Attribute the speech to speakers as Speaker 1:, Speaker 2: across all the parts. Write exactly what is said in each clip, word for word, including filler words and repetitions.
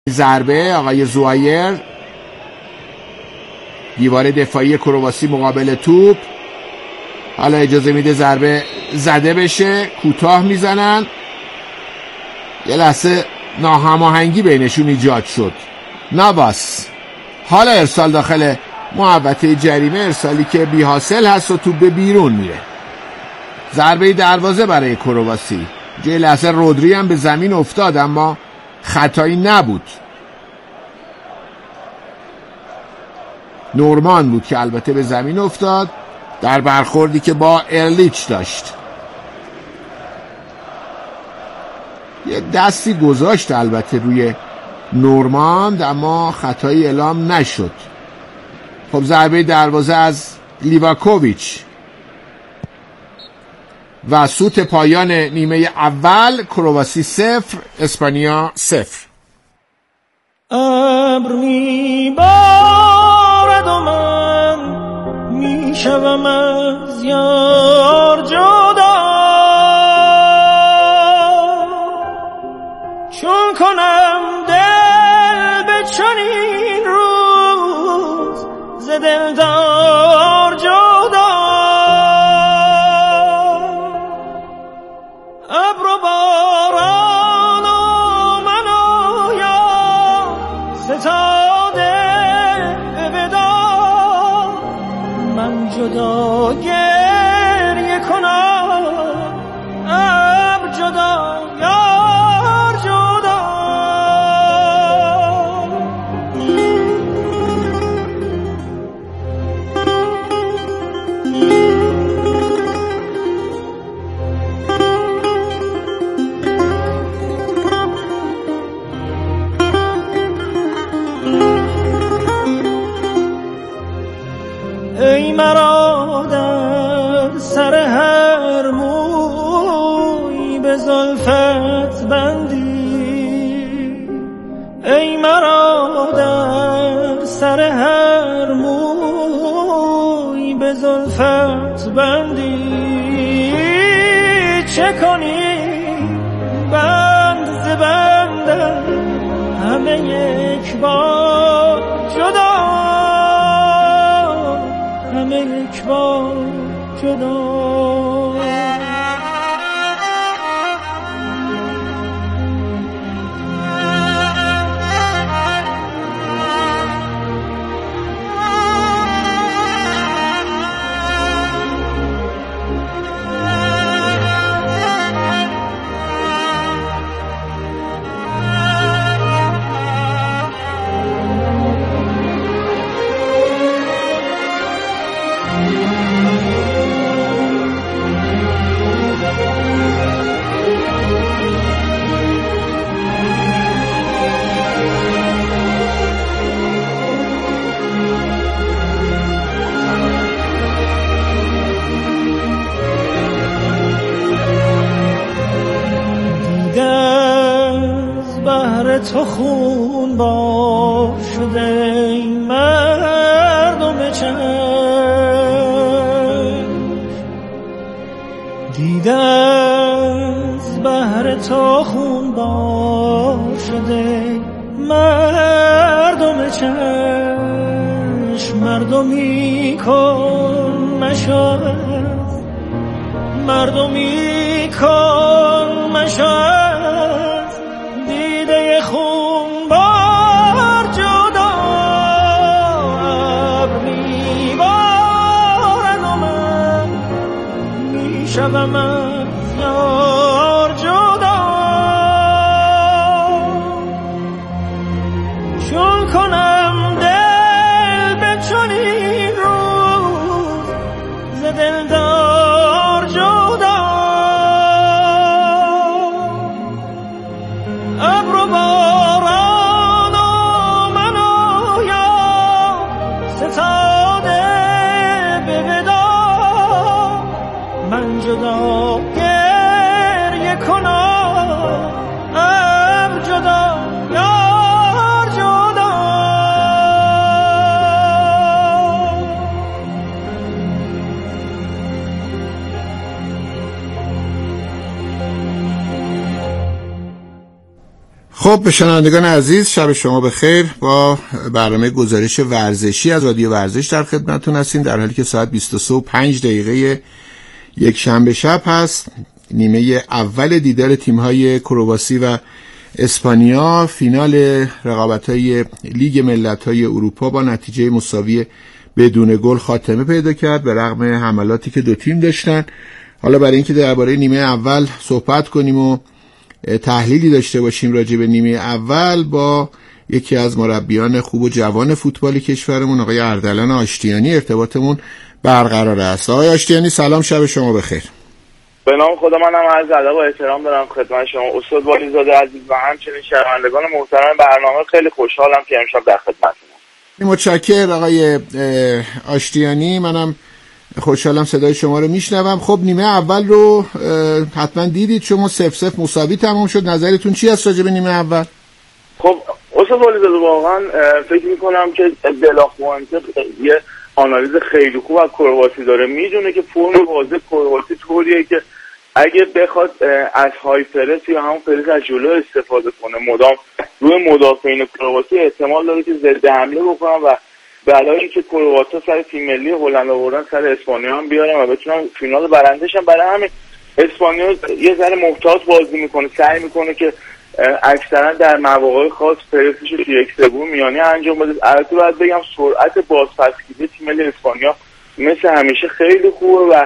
Speaker 1: ضربه آقای زوایر، دیوار دفاعی کرواسی مقابل توپ. حالا اجازه میده ضربه زده بشه، کوتاه میزنن. یه لحظه ناهماهنگی بینشون ایجاد شد. نواس حالا ارسال داخل محوطه جریمه، ارسالی که بی حاصل هست و توپ به بیرون میره. ضربه دروازه برای کرواسی. یه لحظه رودری هم به زمین افتاد اما خطایی نبود. نورمان بود که البته به زمین افتاد در برخوردی که با ارلیچ داشت. یه دستی گذاشت البته روی نورمان اما خطایی اعلام نشد. خب ضربه دروازه از لیواکوویچ و سوت پایان نیمه اول. کرواسی صفر اسپانیا صفر.
Speaker 2: ابر میبارد و من میشوم از یار جدا، چون کنم دل به چنین روز ز دلدار جدا. ابر و باران و من و یار ستاده به وداع، من جدا گریه کنم ابر جدا یار جدا. ای مرا در سر هر موی به زلفت بندی، ای مرا در سر هر موی به زلفت بندی، چه کنی بند ز بندم همه یک بار جدا، همه یک بار جدا. تو خون با شده ای مردم چشم، دیده از بحر تو خون با شده مردم چشم، مردمی کن مشاهد، مردمی کن مشاهد، دیده خون بار جدا. ابر میبارد و من میشوم از یار جدا، چون کنم دل به چنین روز ز دلدار جدا. ابر و باران و من و یار ستاده به وداع، من جدا گریه کنم ابر جدا یار جدا.
Speaker 1: خب به شنوندگان عزیز شب شما بخیر. با برنامه گزارش ورزشی از رادیو ورزش در خدمتتون هستیم، در حالی که ساعت بیست و سه و پنج دقیقه یک شنبه شب هست. نیمه اول دیدار تیم‌های کرواسی و اسپانیا، فینال رقابت‌های لیگ ملت‌های اروپا با نتیجه مساوی بدون گل خاتمه پیدا کرد به رغم حملاتی که دو تیم داشتن. حالا برای اینکه درباره نیمه اول صحبت کنیم و تحلیلی داشته باشیم راجع به نیمه اول، با یکی از مربیان خوب و جوان فوتبال کشورمون آقای اردلان آشتیانی ارتباطمون برقرار است. آقای آشتیانی سلام، شب شما بخیر.
Speaker 3: به نام خدا، منم عرض ادب و احترام دارم خدمت شما استاد والیزاده عزیز و همچنین شنوندگان محترم برنامه. خیلی خوشحالم که امشب در خدمتتونم.
Speaker 1: متشکرم آقای آشتیانی، منم خوشحالم صدای شما رو میشنوم. خب نیمه اول رو حتما دیدید شما، صفر صفر مساوی تمام شد. نظرتون چی است راجع به نیمه اول؟
Speaker 3: خب استاد والیزاده، واقعا فکر میکنم که بلاخوانته یه آنالیز خیلی خوب از کرواسی داره، میدونه که فرم بازی کرواسی طوریه که اگه بخواد از های پرس یا همون پرس از جلو استفاده کنه مدام روی مدافعین کرواسی، احتمال داره که ضد حمله بکنن و برای اینکه کروات‌ها سر تیم ملی هلند آوردن سر اسپانیا هم بیارن و بتونن فینال برندشن. برای همین اسپانیا یه ذره محتاط بازی میکنه، سعی میکنه که اکثرا در مواقع خاص پرسش رو یک سوم میانی انجام بده. البته باید بگم سرعت بازپسگیری تیم ملی اسپانیا مثل همیشه خیلی خوبه و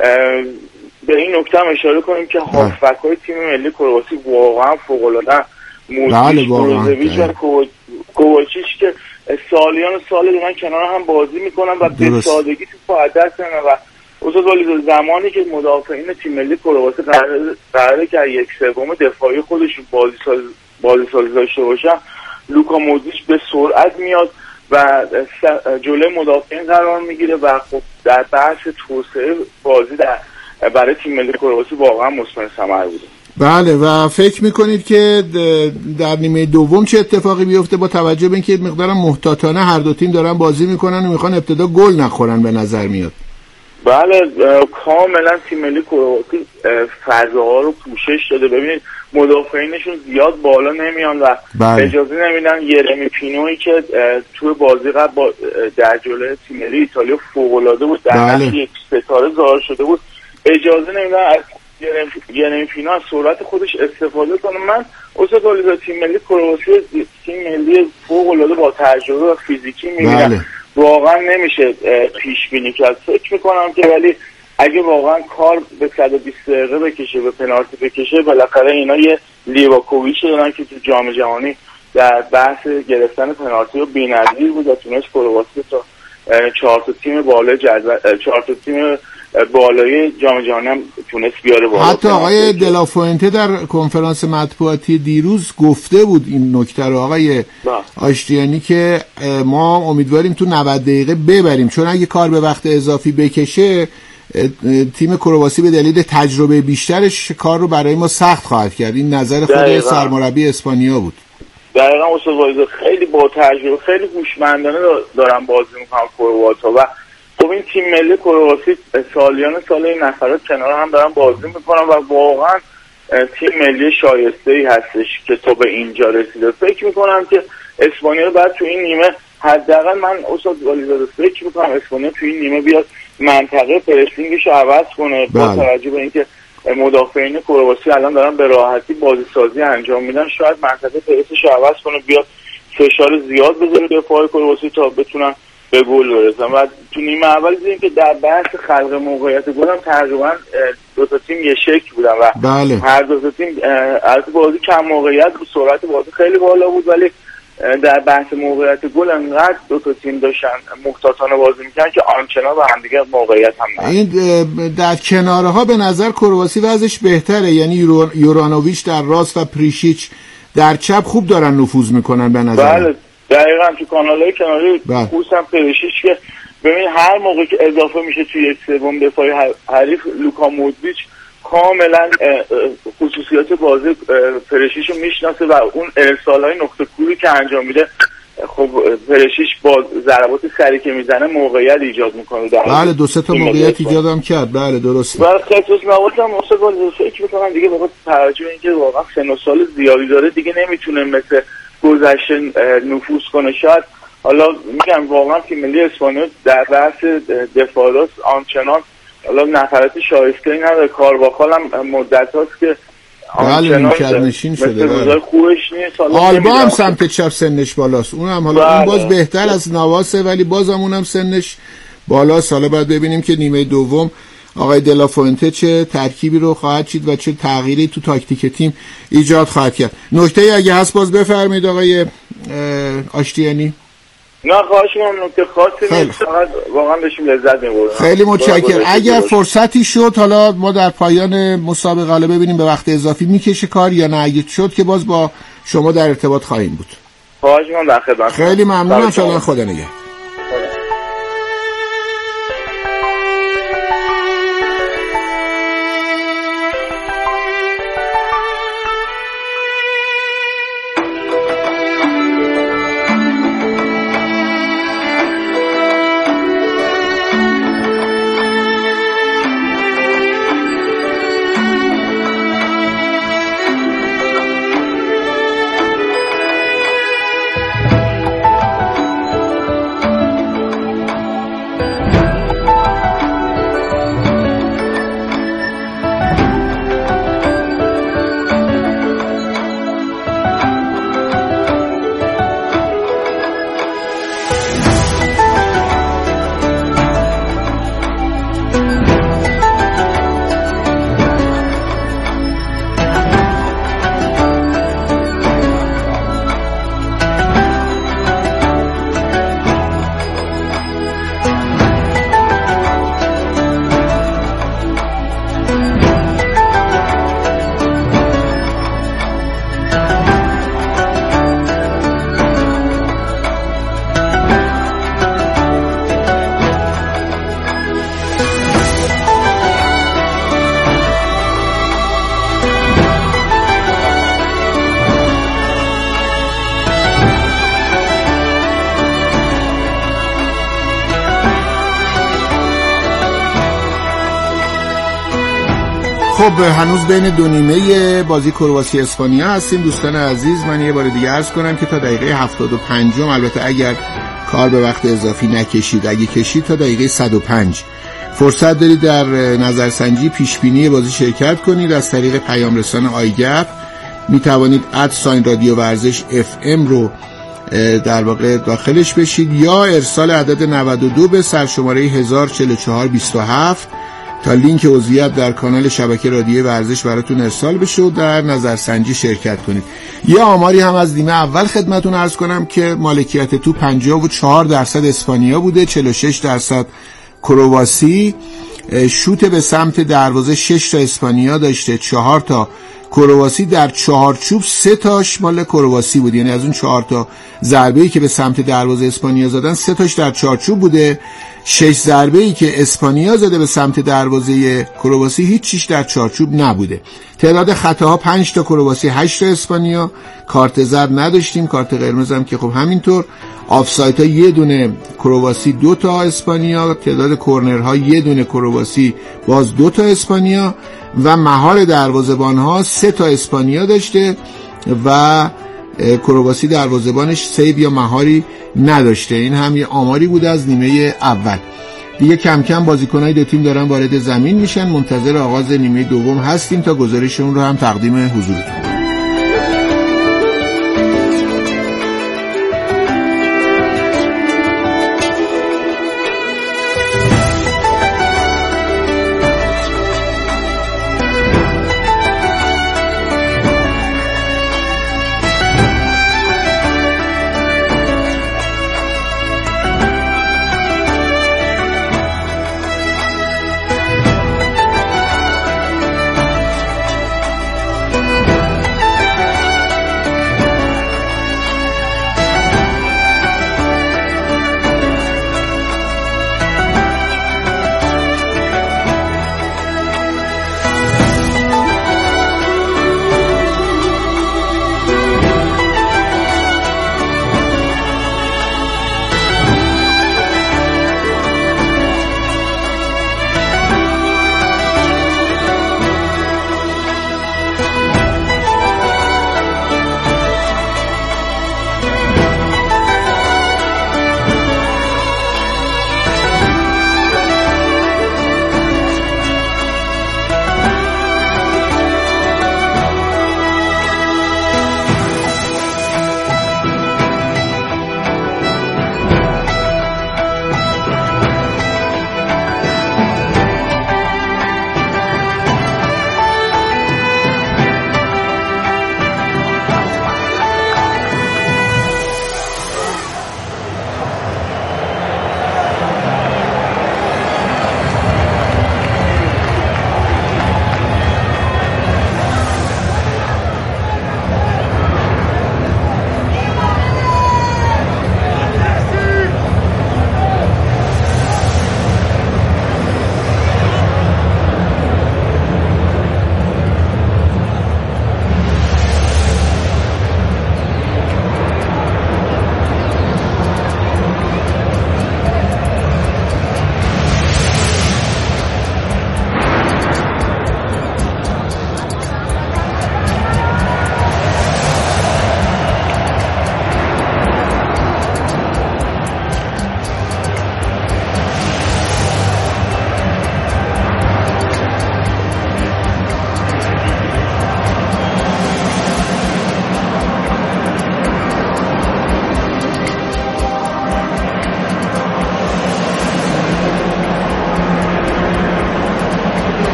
Speaker 3: به این نکته هم اشاره کنیم که هافبک‌های تیم ملی کرواسی واقعا فوق‌العاده، مودریچ، بروزویچ و کوواچیچ که سالیان سال دارن کنار هم بازی میکنن و به سادگی تو پا دست نمیدن. و استاد والیزاده زمانی که مدافعین تیم ملی کرواسی قراره قراره که یک سوم دفاعی خودشون بازی ساز بازی سازی داشته باشن، لوکا مودریچ به سرعت میاد و جلوی مدافعین قرار میگیره و خب در بحث توسعه بازی در برای تیم ملی کرواسی واقعا مثمر ثمر بوده.
Speaker 1: بله، و فکر میکنید که در نیمه دوم چه اتفاقی بیفته با توجه به اینکه مقدار محتاطانه هر دو تیم دارن بازی میکنن و میخوان ابتدا گل نخورن به نظر میاد؟
Speaker 3: بله، کاملا تیم ملی کرواسی فضاها رو پوشش داده. ببینید مدافعینشون زیاد بالا نمیان و بله. اجازه نمیدن یرمی پینویی که توی بازی قبل با در جلوی تیم ملی ایتالیا فوق‌العاده بود، در بله. نقش یک ستاره ظاهر شده بود، اجازه نمیدن از یرمی پینو از سرعت خودش استفاده کنه. من استاد والیزاده تیم ملی کرواسی تیم ملی فوق‌العاده با تجربه و فیزیکی میبینم. بله. واقعا نمیشه پیش بینی کرد. فکر میکنم که ولی اگه واقعا کار به صد و بیست دقیقه بکشه، به پنالتی بکشه، بالاخره اینا یه لیواکوویچ دارن که تو جام جهانی در بحث گرفتن پنالتی رو بی‌نظیر بود و تونست کرواسی تا چهار تا تیم بالای جدول چهار تا تیم بالای جام جهانی هم تونست بیاره بالا.
Speaker 1: حتی آقای دلافوئنته در کنفرانس مطبوعاتی دیروز گفته بود این نکته رو آقای آشتیانی که ما امیدواریم تو نود دقیقه ببریم، چون اگه کار به وقت اضافی بکشه تیم کرواسی به دلیل تجربه بیشترش کار رو برای ما سخت خواهد کرد. این نظر خود سرمربی اسپانیا بود.
Speaker 3: دقیقاً استاد والیزاده، خیلی با تجربه، خیلی هوشمندانه دارن بازی میکنن کروات‌ها و خب این تیم ملی کرواسی سالیان سال این نفرات کنار هم دارن بازی میکنن و واقعا تیم ملی شایسته‌ای هستش که تو به اینجا رسیده. فکر میکنم که اسپانیا بعد تو این نیمه، حداقل من استاد والیزاده فکر میکنم اسپانیا تو این نیمه بیاد منطقه پرسینگش رو عوض کنه. با توجه به اینکه مدافعین کرواسی الان دارن به راحتی بازی سازی انجام میدن، شاید منطقه پرسش رو عوض کنه، بیاد فشار زیاد بذاره دفاع کرواسی تا بتونن به گل برسن. و تو نیمه اول دیدیم که در بحث خلق موقعیت گل هم تقریبا دو تا تیم یه شکل بودن و
Speaker 1: بله.
Speaker 3: هر دو تا تیم البته بازی کم موقعیت بود، سرعت بازی خیلی بالا بود، ولی در بحث موقعیت گل انقدر دو تا تیم داشتن محتاطانه بازی میکنن که آنچنان به هم دیگه موقعیت هم نداشتن.
Speaker 1: این در کناره ها به نظر کرواسی وضعش بهتره، یعنی یورو... یورانوویچ در راست و پریشیچ در چپ خوب دارن نفوذ میکنن به نظر.
Speaker 3: بله دقیقاً تو کانال‌های کناری خصوصا پریشیچ که ببین هر موقع که اضافه میشه توی یک سوم دفاعی حریف، لوکا مودریچ کاملا خصوصیات بازی پریشیچ رو میشناسه و اون ارسال‌های نقطه کوری که انجام میده خب پرشیش با ضربات سری که میزنه موقعیت ایجاد میکنه.
Speaker 1: بله دو سه تا موقعیت ایجاد هم کرد. بله درسته.
Speaker 3: و خصوص نواز هم اصلا با فکر میکنم دیگه با توجه به اینکه واقعا سن و سال زیادی داره دیگه نمیتونه مثل گذشته نفوذ کنه. شاید حالا میگم واقعا تیم ملی اسپانیا در بحث دفاعات آنچنان حالا نفرات شایسته‌ای نداره. کارواخال هم مدت هاست که
Speaker 1: بله نیمکت‌نشین شده.
Speaker 3: بله خوبش نیست.
Speaker 1: آلبا هم سمت چپ سنش بالاست. اونم حالا بله. اون باز بهتر از نواسه ولی باز هم اونم سنش بالاست. حالا باید ببینیم که نیمه دوم آقای دلافوئنته چه ترکیبی رو خواهد چید و چه تغییری تو تاکتیک تیم ایجاد خواهد کرد. نکته اگه هست باز بفرمایید آقای آشتیانی.
Speaker 3: نه خواهش می‌کنم نکته خاصی نیست، فقط واقعا بهش لذت می‌برم.
Speaker 1: خیلی متشکرم. اگر فرصتی شد حالا ما در پایان مسابقه حالا ببینیم به وقت اضافی میکشه کار یا نه، اگه شد که باز با شما در ارتباط خواهیم بود.
Speaker 3: خواهش می‌کنم در خدمت.
Speaker 1: خیلی ممنونم. شما خدا نگهدار. خب هنوز بین دو نیمه بازی کرواسی اسپانیا هستیم دوستان عزیز. من یه بار دیگه عرض کنم که تا دقیقه هفتاد و پنج البته اگر کار به وقت اضافی نکشید، اگه کشید تا دقیقه صد و پنج فرصت دارید در نظرسنجی پیشبینی بازی شرکت کنید. از طریق پیام رسان آیگپ می توانید ات ساین رادیو ورزش اف ام رو در واقع داخلش بشید یا ارسال عدد نود و دو به سرشماره هزار و چهل و چهار بیست و هفت تا لینک عضویت در کانال شبکه رادیو ورزش براتون ارسال بشه و در نظرسنجی شرکت کنید. یه آماری هم از نیمه اول خدمتون عرض کنم که مالکیت تو پنجاه و چهار درصد اسپانیا بوده، چهل و شش درصد کرواسی. شوت به سمت دروازه شش تا اسپانیا داشته، چهار تا کرواسی. در چهارچوب سه تاش مال کرواسی بود، یعنی از اون چهار تا ضربه‌ای که به سمت دروازه اسپانیا زدن سه تاش در چهارچوب بوده. شش ضربه‌ای که اسپانیا زده به سمت دروازه کرواسی هیچ چیش در چارچوب نبوده. تعداد خطاها پنج تا کرواسی، هشت تا اسپانیا. کارت زرد نداشتیم، کارت قرمز هم که خب همینطور. آفساید ها یه دونه کرواسی، دو تا اسپانیا. تعداد کورنرها یه دونه کرواسی، باز دو تا اسپانیا. و مهار دروازه‌بان ها سه تا اسپانیا داشته و کرواسی دروازه‌بانش سیو یا مهاری نداشته. این هم یه آماری بوده از نیمه اول. دیگه کم کم بازیکن‌های دو تیم دارن وارد زمین میشن. منتظر آغاز نیمه دوم هستیم تا گزارشون رو هم تقدیم حضورتون.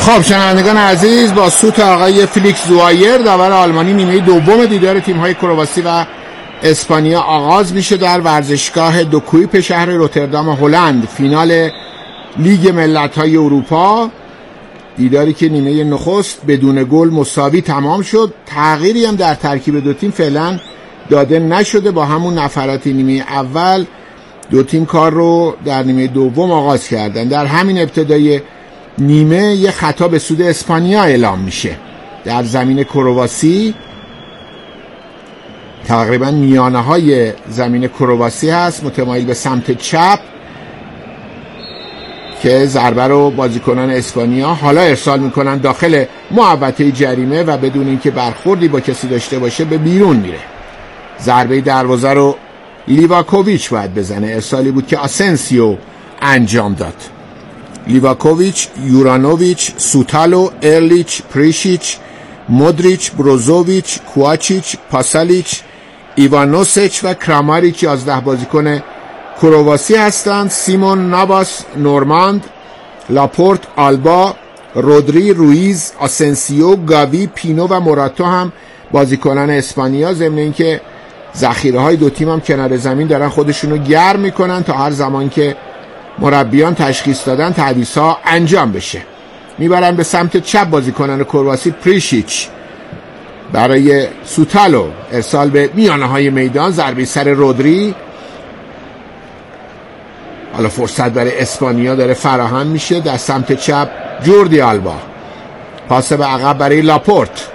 Speaker 1: خب شنوندگان عزیز، با سوت آقای فلیکس زوایر داور آلمانی نیمه دوم دیدار تیم‌های کرواسی و اسپانیا آغاز میشه در ورزشگاه دوکویپ شهر روتردام هلند. فینال لیگ ملت‌های اروپا، دیداری که نیمه نخست بدون گل مساوی تمام شد. تغییری هم در ترکیب دو تیم فعلا داده نشده. با همون نفرات نیمه اول دو تیم کار رو در نیمه دوم آغاز کردن. در همین ابتدای نیمه یه خطا به سود اسپانیا اعلام میشه در زمین کرواسی. تقریبا میانه های زمین کرواسی هست، متمایل به سمت چپ، که ضربه رو بازیکنان اسپانیا حالا ارسال میکنن داخل محوطه جریمه و بدون اینکه برخوردی با کسی داشته باشه به بیرون میره. ضربه دروازه رو لیواکوویچ باید بزنه. ارسالی بود که آسنسیو انجام داد. لیواکوویچ، یورانوویچ، سوتالو، ارلیچ، پریشیچ، مودریچ، بروزوویچ، کوواچیچ، پاسالیچ، ایوانوسچ و کراماریچ یازده بازیکن کرواسی هستند. سیمون، نواس، نورماند، لاپورت، آلبا، رودری، رویز، آسنسیو، گاوی، پینو و موراتو هم بازیکنان اسپانیا. ضمن اینکه ذخیره های دو تیم هم کنار زمین دارن خودشونو گرم میکنن تا هر زمان که مربیان تشخیص دادن تعویض ها انجام بشه. میبرن به سمت چپ بازیکنان کرواسی. پریشیچ برای سوتالو، ارسال به میانه های میدان، ضربه سر رودری. حالا فرصت برای اسپانیا داره فراهم میشه. در سمت چپ جوردی آلبا، پاس به عقب برای لاپورت.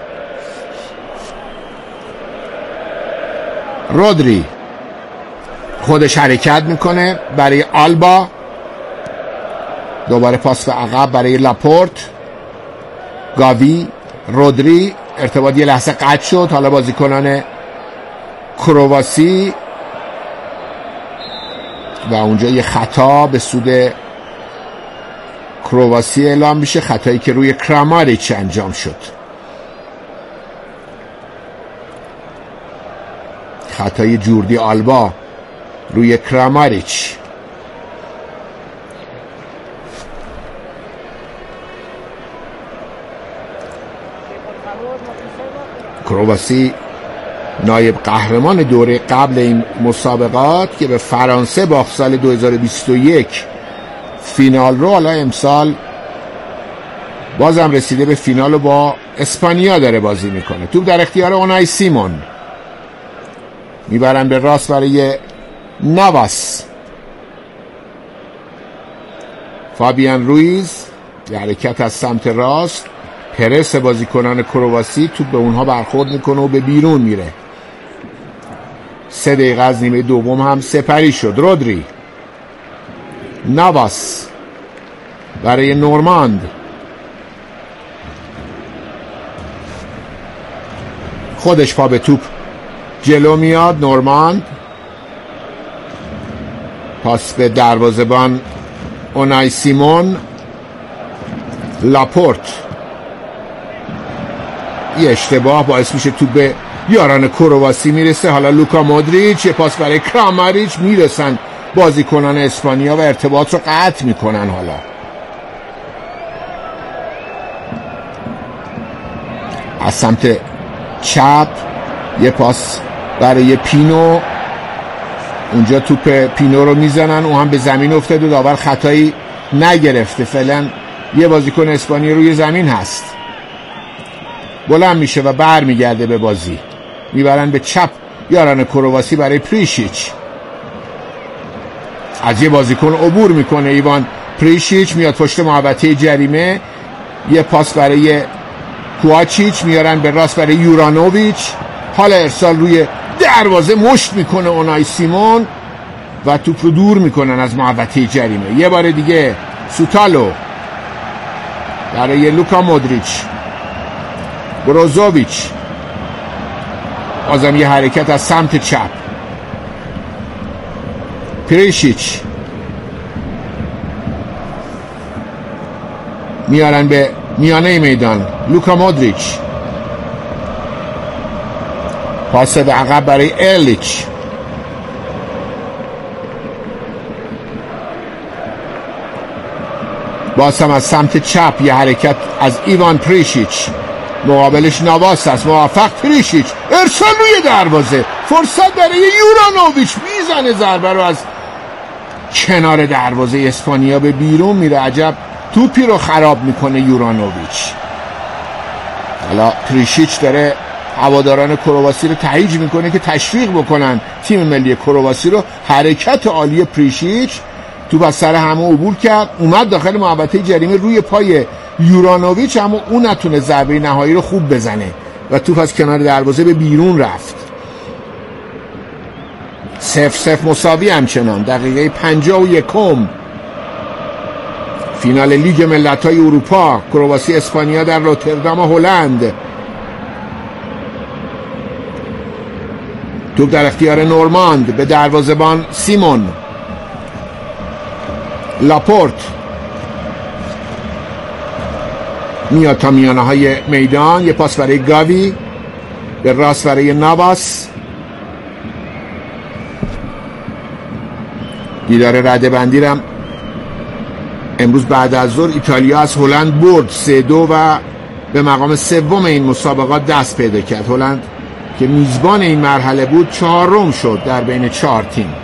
Speaker 1: رودری خودش حرکت میکنه برای آلبا، دوباره پاس به عقب برای لاپورت. گاوی، رودری، ارتباط یه لحظه قطع شد. حالا بازیکنان کرواسی و اونجا یه خطا به سود کرواسی اعلام میشه، خطایی که روی کراماریچ انجام شد. خطای جوردی آلبا روی کراماریچ. کرواسی نایب قهرمان دوره قبل این مسابقات که به فرانسه باخت سال دو هزار و بیست و یک فینال رو، حالا امسال بازم رسیده به فینال و با اسپانیا داره بازی میکنه. توپ در اختیار اونای سیمون، میبرن به راست برای نواس. فابیان رویز یه حرکت از سمت راست، پرس بازیکنان کرواسی، توپ به اونها برخورد میکنه و به بیرون میره. سه دقیقه از نیمه دوم هم سپری شد. رودری، نواس برای نورماند، خودش پا به توپ جلو میاد. نورماند، پاس به دروازه‌بان اونای سیمون. لاپورت، یه اشتباه باعث میشه توپ به یاران کرواسی میرسه. حالا لوکا مودریچ، یه پاس برای کراماریچ، میرسن بازیکنان اسپانیا و ارتباط رو قطع میکنن. حالا از سمت چپ یه پاس برای پینو، اونجا توپ پینو رو میزنن، اون هم به زمین افتاد و داور خطایی نگرفته. فعلا یه بازیکن اسپانیا روی زمین هست. بلند میشه و بر میگرده به بازی. میبرن به چپ یاران کرواسی برای پریشیچ. از یه بازیکن عبور میکنه ایوان پریشیچ، میاد پشت محوطه جریمه. یه پاس برای کوواچیچ، میارن به راست برای یورانوویچ. حالا ارسال روی دروازه، مشت میکنه اونای سیمون و توپ رو دور میکنن از محوطه جریمه. یه بار دیگه سوتالو برای لوکا مودریچ. بروزوویچ، بازم یه حرکت از سمت چپ. پریشیچ، میارن به میانه میدان. لوکا مودریچ، پاس به عقب برای ارلیچ. باز هم از سمت چپ یه حرکت از ایوان پریشیچ، مقابلش نواس است، موفق پریشیچ، ارسال روی دروازه، فرصت برای یورانوویچ، میزنه ضربه رو از کنار دروازه اسپانیا به بیرون میره. عجب توپی رو خراب میکنه یورانوویچ. حالا پریشیچ داره هواداران کرواسی رو تهییج میکنه که تشویق بکنن تیم ملی کرواسی رو. حرکت عالی پریشیچ، توپ از سر همه عبور کرد، اومد داخل محوطه جریمه روی پای یورانوویچ، اما اون نتونه ضربه نهایی رو خوب بزنه و توپ از کنار دروازه به بیرون رفت. صفر صفر مساوی همچنان. دقیقه پنجاه و یکم فینال لیگ ملت‌های اروپا، کرواسی اسپانیا در روتردام هلند. توپ در اختیار نورماند، به دروازه‌بان سیمون، لاپورت میاد تا میانه های میدان، یه پاس برای گاوی، به راست برای نواس، دیدار رده بندی رم امروز بعد از ظهر ایتالیا از هلند برد سه دو و به مقام سوم این مسابقات دست پیدا کرد. هلند که میزبان این مرحله بود چهارم شد در بین چهار تیم.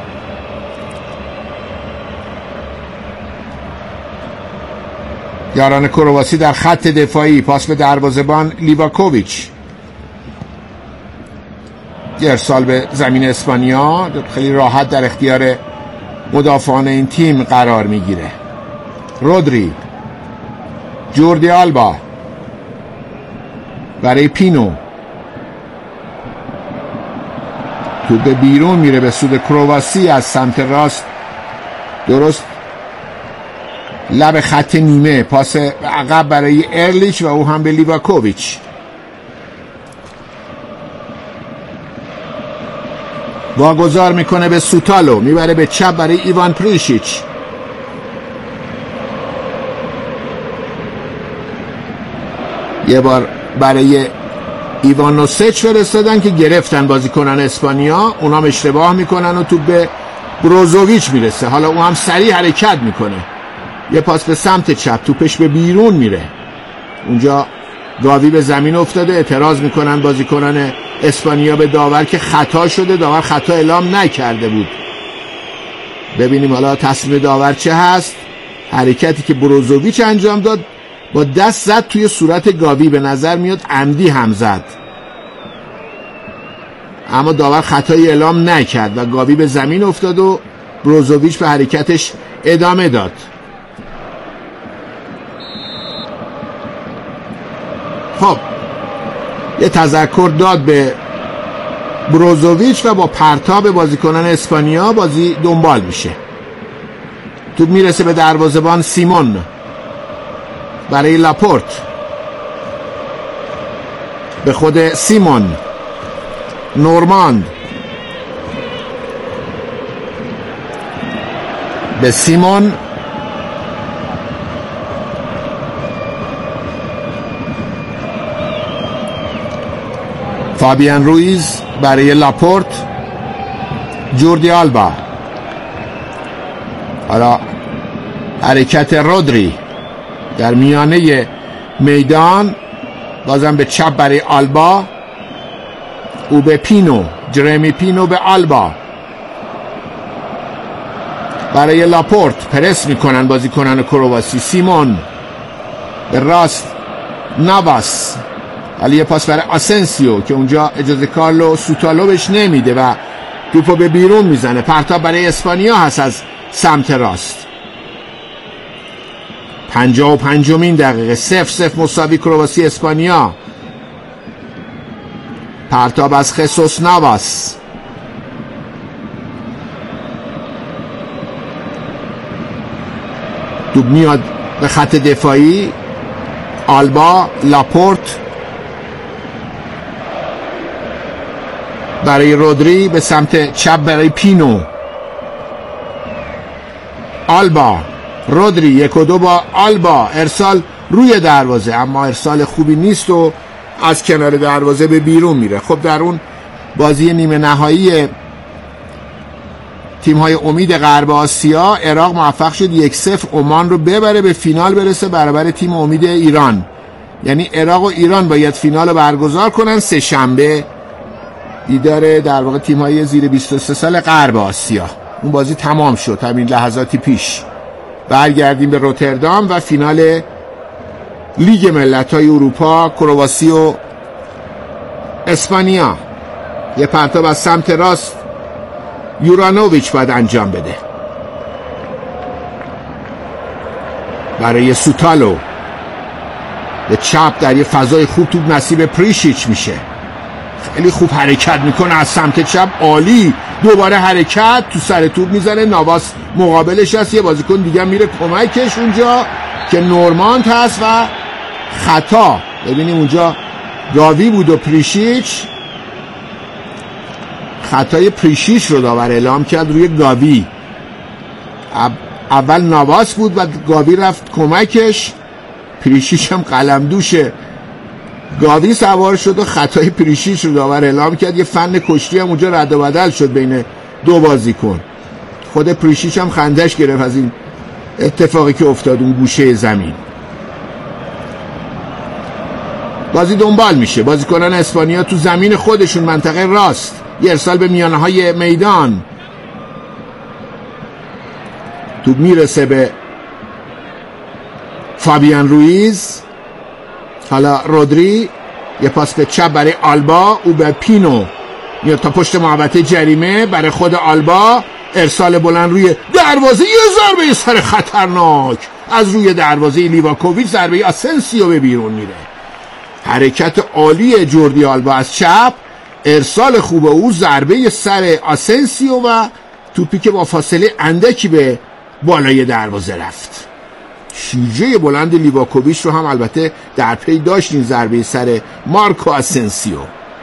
Speaker 1: یاران کرواسی در خط دفاعی، پاس به دروازه‌بان لیواکوویچ، یه ارسال به زمین اسپانیا، خیلی راحت در اختیار مدافعان این تیم قرار میگیره. رودری، جوردی آلبا برای پینو، توپ به بیرون میره به سود کرواسی از سمت راست، درست لب خط نیمه، پاس عقب برای ارلیچ و او هم به لیواکوویچ. واگذار میکنه به سوتالو، میبره به چپ برای ایوان پریشیچ. یه بار برای ایوانوسچ فرستادن که گرفتن بازیکنان اسپانیا، اونام اشتباه میکنن و توپ به بروزوویچ میرسه. حالا اون هم سریع حرکت میکنه، یه پاس به سمت چپ، توپش به بیرون میره. اونجا گاوی به زمین افتاده، اعتراض میکنن بازیکنان اسپانیا به داور که خطا شده. داور خطا اعلام نکرده بود. ببینیم حالا تصمیم داور چه هست. حرکتی که بروزوویچ انجام داد، با دست زد توی صورت گاوی، به نظر میاد عمدی هم زد، اما داور خطایی اعلام نکرد و گاوی به زمین افتاد و بروزوویچ به حرکتش ادامه داد. خب یه تذکر داد به بروزوویچ و با پرتاب بازیکنان اسپانیا بازی دنبال میشه. توپ میرسه به دروازه‌بان سیمون برای لاپورت، به خود سیمون، نورماند به سیمون، فابیان رویز برای لاپورت، جوردی آلبا. حالا حرکت رودری در میانه میدان، بازم به چپ برای آلبا، او به پینو، جرمی پینو به آلبا، برای لاپورت پرس میکنن بازیکنان کرواسی. سیمون به راست، نواس، ولی یه پاس برای آسنسیو که اونجا اجازه کارلو سوتالو بهش نمیده و توپو به بیرون میزنه. پرتاب برای اسپانیا هست از سمت راست. پنجاه و پنجمین دقیقه، صفر صفر مساوی کرواسی اسپانیا. پرتاب از خصوص نواس، توپ میاد به خط دفاعی. آلبا، لاپورت برای رودری، به سمت چپ برای پینو. آلبا، رودری، یک و دو با آلبا، ارسال روی دروازه، اما ارسال خوبی نیست و از کنار دروازه به بیرون میره. خب در اون بازی نیمه نهایی تیم‌های امید غرب آسیا، عراق موفق شد یک صفر عمان رو ببره، به فینال برسه برابر تیم امید ایران. یعنی عراق و ایران باید فینال رو برگزار کنن سه شنبه، دیدار در واقع تیم‌های زیر بیست و سه سال غرب آسیا. اون بازی تمام شد همین لحظاتی پیش. برگردیم به روتردام و فینال لیگ ملت‌های اروپا، کرواسی و اسپانیا. یه پرتاب از سمت راست یورانوویچ باید انجام بده برای سوتالو، به چپ در یه فضای خوب توپ نصیب پریشیچ میشه، خیلی خوب حرکت میکنه از سمت چپ، عالی، دوباره حرکت تو سر توپ میزنه، نواس مقابلش هست، یه بازیکن دیگه میره کمکش اونجا که نورماند هست و خطا. ببینیم اونجا گاوی بود و پریشیچ، خطای پریشیچ رو داور اعلام کرد روی گاوی. اول نواس بود و گاوی رفت کمکش، پریشیچ هم قلمدوشه، گاوی سوار شد و خطای پریشیچ رو داور اعلام کرد. یه فن کشتی هم اونجا رد و بدل شد بین دو بازیکن. خود پریشیچ هم خندش گرفت از این اتفاقی که افتاد اون گوشه زمین. بازی دنبال میشه، بازیکنان اسپانیا تو زمین خودشون منطقه راست، یه ارسال به میانه های میدان، توپ میرسه به فابیان رویز، حالا رودری، یه پاس به چپ برای آلبا، او به پینو میاد تا پشت محوطه جریمه برای خود آلبا، ارسال بلند روی دروازه، یه ضربه سر خطرناک از روی دروازه لیواکوویچ، ضربه آسنسیو به بیرون میره. حرکت عالی جوردی آلبا از چپ، ارسال خوب او، ضربه سر آسنسیو و توپی که با فاصله اندکی به بالای دروازه رفت. شیجه بلند لیواکوویچ رو هم البته در پی داشتین، ضربه سر مارکو آسنسیو.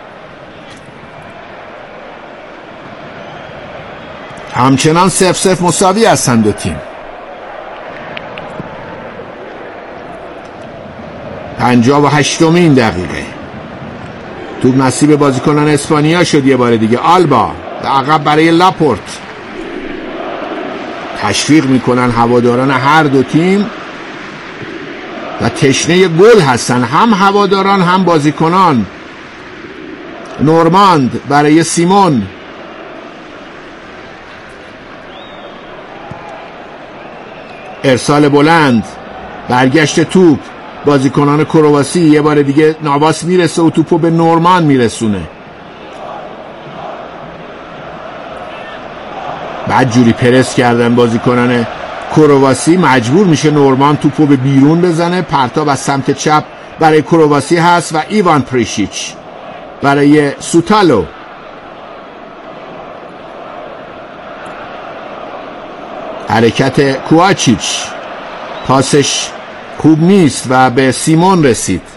Speaker 1: همچنان صفر صفر مساوی هستند دو تیم. پنجاه و هشتمین دقیقه، توپ نصیب بازیکنان اسپانیا شد یه بار دیگه. آلبا عقب برای لاپورت، تشویق میکنن هواداران هر دو تیم و تشنه گل هستن، هم هواداران هم بازیکنان. نورماند برای سیمون، ارسال بلند، برگشت توپ، بازیکنان کرواسی، یه بار دیگه نواس میرسه و توپو به نورمان میرسونه. بعد جوری پرس کردن بازیکنان کرواسی، مجبور میشه نورمان توپو به بیرون بزنه. پرتاب از سمت چپ برای کرواسی هست و ایوان پریشیچ برای سوتالو. حرکت کوواچیچ، پاسش خوب نیست و به سیمون رسید.